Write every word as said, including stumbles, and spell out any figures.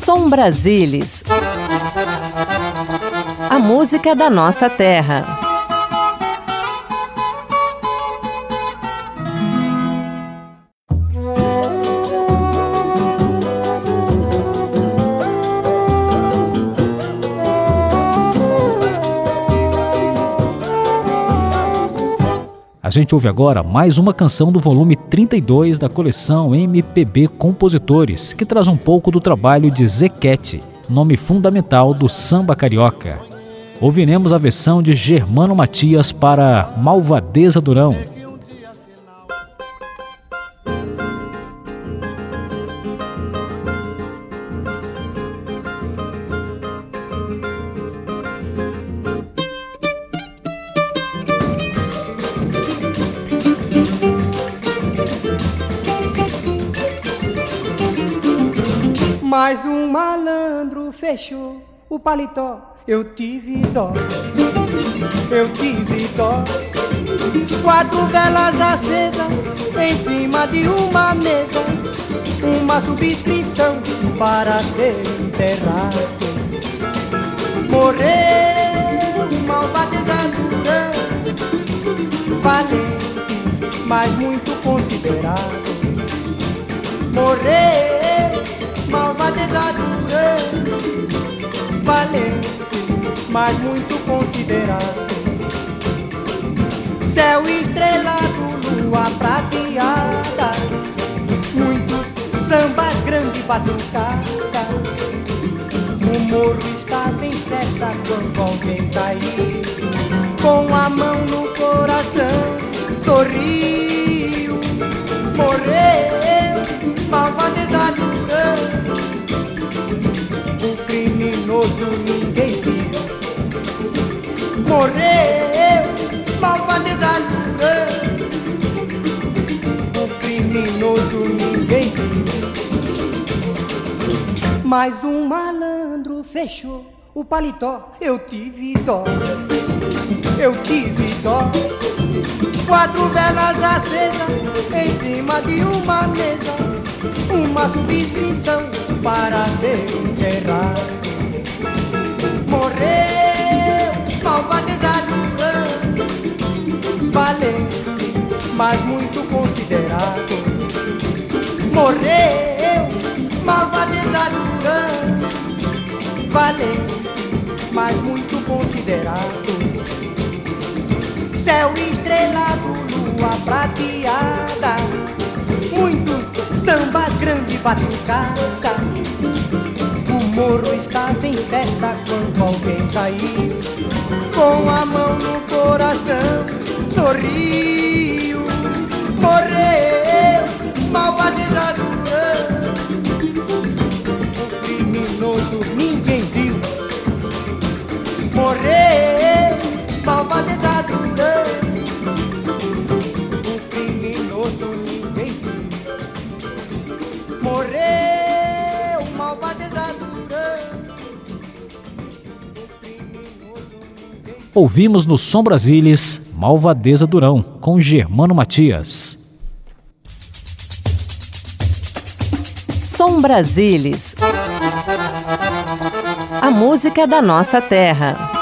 Som Brasilis, a música da nossa terra. A gente ouve agora mais uma canção do volume trinta e dois da coleção M P B Compositores, que traz um pouco do trabalho de Zequete, nome fundamental do samba carioca. Ouviremos a versão de Germano Matias para Malvadeza Durão. Mais um malandro fechou o paletó, eu tive dó, eu tive dó. Quatro velas acesas em cima de uma mesa, uma subscrição para ser enterrado. Morreu Malvadeza Durão, valente, mas muito considerado. Morreu Malvadeza Durão, valente, mas muito considerado. Céu estrelado, lua prateada, muitos sambas, grande batucada. O morro estava em festa quando alguém caiu, com a mão no coração, sorriu. Morreu Malvadeza Durão, o criminoso ninguém viu. Morreu Malvadeza Durão, o criminoso ninguém viu. Mais um malandro fechou o paletó, eu tive dó, eu tive dó. Quatro velas acesas em cima de uma mesa, uma subscrição para ser enterrado. Morreu Malvadeza Durão, valente, mas muito considerado. Morreu Malvadeza Durão, valente, mas muito considerado. Céu estrelado, lua prateada, muitos sambas, grande batucada. O morro estava em festa quando alguém caiu, com a mão no coração, sorriu. Morreu Malvadeza Durão, o criminoso ninguém viu. Morreu Malvadeza Durão, o criminoso ninguém viu. Morreu Malvadeza Durão, o criminoso ninguém viu. Ouvimos no Som Brasilis Malvadeza Durão, com Germano Matias. Som Brasilis, a música da nossa terra.